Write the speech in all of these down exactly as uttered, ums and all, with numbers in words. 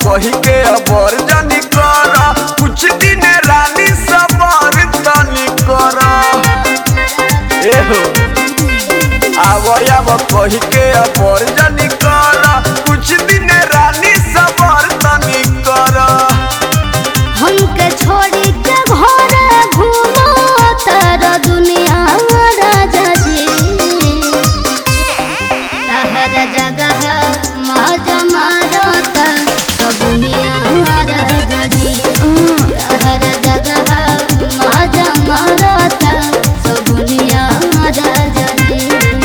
कही के अबर जानी कर कुछ दिन रानी सबर तनी कर एहो आवयाब कही के अबर जानी कर कुछ दिन रानी सबर तनी कर हमके छोड़ी के घर घूमो तारा दुनिया राजा जी तहरा जगह मौज मारता सब दुनिया राजा जी तहरा जगह मौज मारता सब दुनिया राजा जी।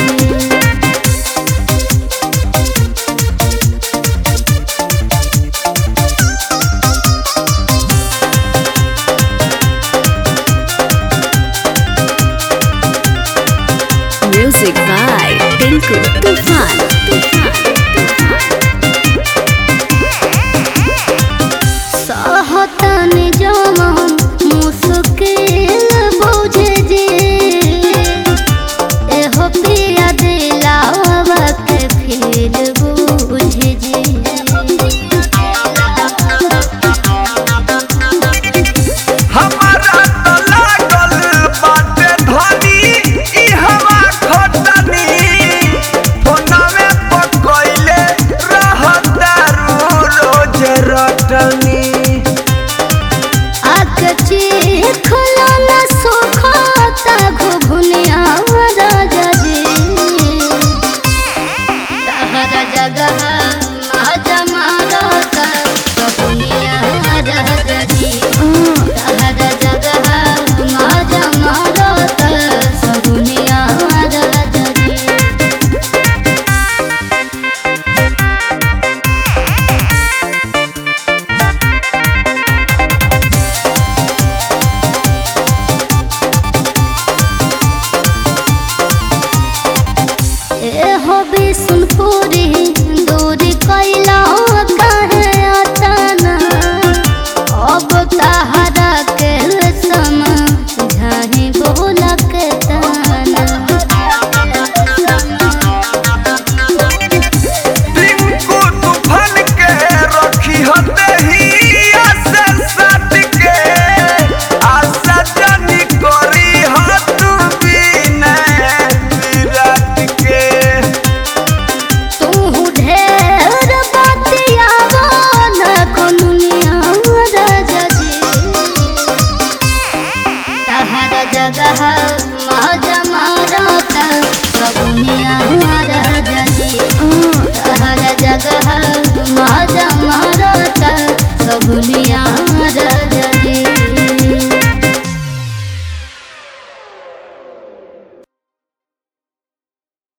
Music by Tinku Tufan. सहतन जमन मुश्किल बुझे जे एहो पिया दिलावा के फील बुझे जे हमारा तो लागल बाटे धनी ई हवा खटनी फोनवे पकइले रहता रोज रटनी आकची खुलला सुखता घुघुनिया राजा जी तहरा जगह मौज मारता सब दुनिया राजा जी तहरा जगह मौज मारता सब दुनिया राजा जी। एहो बिसुनपुरी दूरी कैला काहे अतना अब तहरा के समझाही बोला के तना टिंकू तूफान के रखी हते ही आसे सट के आशा जानी करी ह तू बिना विराट के तू ढेर बतियावा न कनुनिया राजा जी तहरा जगह मौज मारता सब दुनिया राजा जी तहरा जगह